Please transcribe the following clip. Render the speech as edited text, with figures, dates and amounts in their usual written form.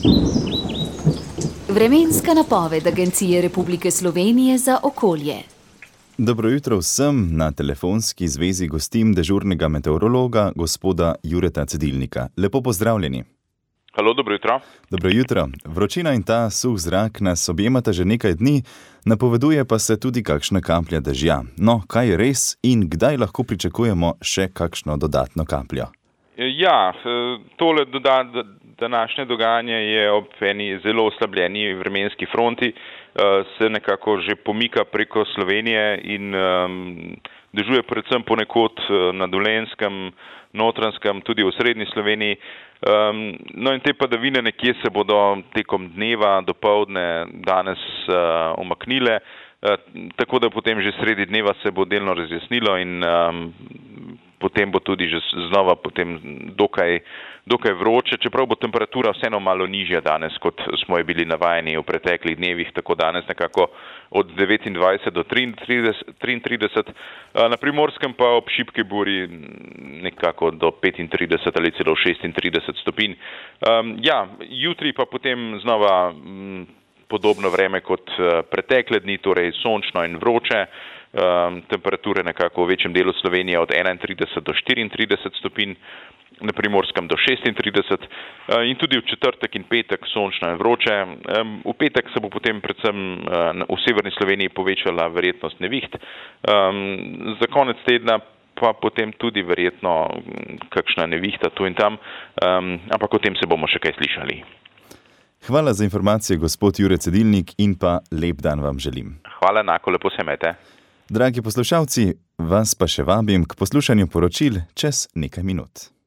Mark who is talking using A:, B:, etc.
A: Vremenska napoved Agencije Republike Slovenije za okolje.
B: Dobro jutro vsem, na telefonski zvezi gostim dežurnega meteorologa, gospoda Jureta Cedilnika. Lepo pozdravljeni.
C: Halo, dobro jutro.
B: Dobro jutro. Vročina in ta suh zrak nas objemata že nekaj dni, napoveduje pa se tudi kakšna kaplja dežja. No, kaj je res in kdaj lahko pričakujemo še kakšno dodatno kapljo?
C: Ja, tole današnje dogajanje je ob eni zelo oslabljeni vremenski fronti, se nekako že pomika preko Slovenije in dežuje predvsem ponekod na Dolenjskem, Notranjskem, tudi v srednji Sloveniji. No in te padavine nekje se bodo tekom dneva, dopoldne danes umaknile, tako da potem že sredi dneva se bo delno razjasnilo in potem bo tudi že znova potem dokaj vroče, čeprav bo temperatura vseeno malo nižja danes, kot smo je bili navajeni v preteklih dnevih, tako danes nekako od 29 do 33, na Primorskem pa ob šibki buri nekako do 35 ali celo 36 stopinj. Ja, jutri pa potem znova podobno vreme kot pretekle dni, torej sončno in vroče, temperature nekako v večjem delu Slovenije od 31 do 34 stopinj, na Primorskem do 36 in tudi v četrtek in petek sončno in vroče. V petek se bo potem predvsem v severni Sloveniji povečala verjetnost neviht. Za konec tedna pa potem tudi verjetno kakšna nevihta tu in tam, ampak o tem se bomo še kaj slišali.
B: Hvala za informacije, gospod Jure Cedilnik, in pa lep dan vam želim.
C: Hvala, enako, lepo se imejte.
B: Dragi poslušalci, vas pa še vabim k poslušanju poročil čez nekaj minut.